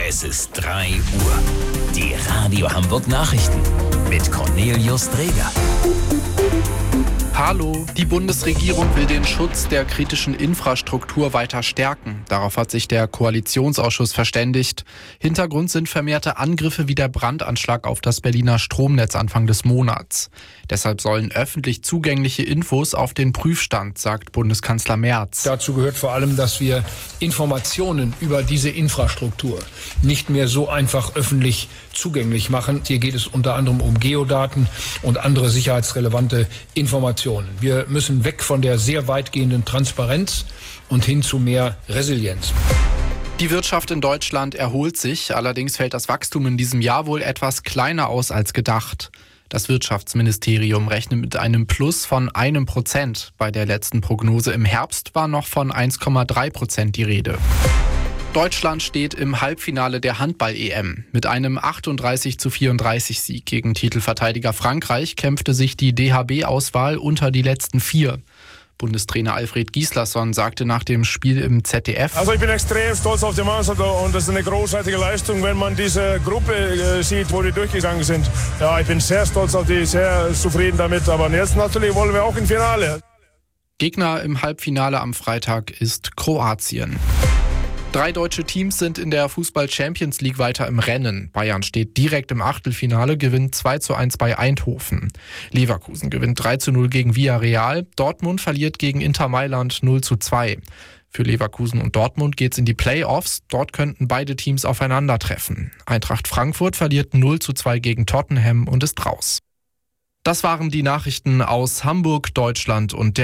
Es ist 3 Uhr. Die Radio Hamburg Nachrichten mit Cornelius Dreger. Hallo, die Bundesregierung will den Schutz der kritischen Infrastruktur weiter stärken. Darauf hat sich der Koalitionsausschuss verständigt. Hintergrund sind vermehrte Angriffe wie der Brandanschlag auf das Berliner Stromnetz Anfang des Monats. Deshalb sollen öffentlich zugängliche Infos auf den Prüfstand, sagt Bundeskanzler Merz. Dazu gehört vor allem, dass wir Informationen über diese Infrastruktur nicht mehr so einfach öffentlich zugänglich machen. Hier geht es unter anderem um Geodaten und andere sicherheitsrelevante Informationen. Wir müssen weg von der sehr weitgehenden Transparenz und hin zu mehr Resilienz. Die Wirtschaft in Deutschland erholt sich, allerdings fällt das Wachstum in diesem Jahr wohl etwas kleiner aus als gedacht. Das Wirtschaftsministerium rechnet mit einem Plus von 1%. Bei der letzten Prognose im Herbst war noch von 1,3% die Rede. Deutschland steht im Halbfinale der Handball-EM. Mit einem 38:34 Sieg gegen Titelverteidiger Frankreich kämpfte sich die DHB-Auswahl unter die letzten 4. Bundestrainer Alfred Gislason sagte nach dem Spiel im ZDF: Also ich bin extrem stolz auf die Mannschaft und das ist eine großartige Leistung, wenn man diese Gruppe sieht, wo die durchgegangen sind. Ja, ich bin sehr stolz auf die, sehr zufrieden damit, aber jetzt natürlich wollen wir auch im Finale. Gegner im Halbfinale am Freitag ist Kroatien. 3 deutsche Teams sind in der Fußball-Champions League weiter im Rennen. Bayern steht direkt im Achtelfinale, gewinnt 2:1 bei Eindhoven. Leverkusen gewinnt 3:0 gegen Villarreal. Dortmund verliert gegen Inter Mailand 0:2. Für Leverkusen und Dortmund geht's in die Playoffs. Dort könnten beide Teams aufeinandertreffen. Eintracht Frankfurt verliert 0:2 gegen Tottenham und ist raus. Das waren die Nachrichten aus Hamburg, Deutschland und der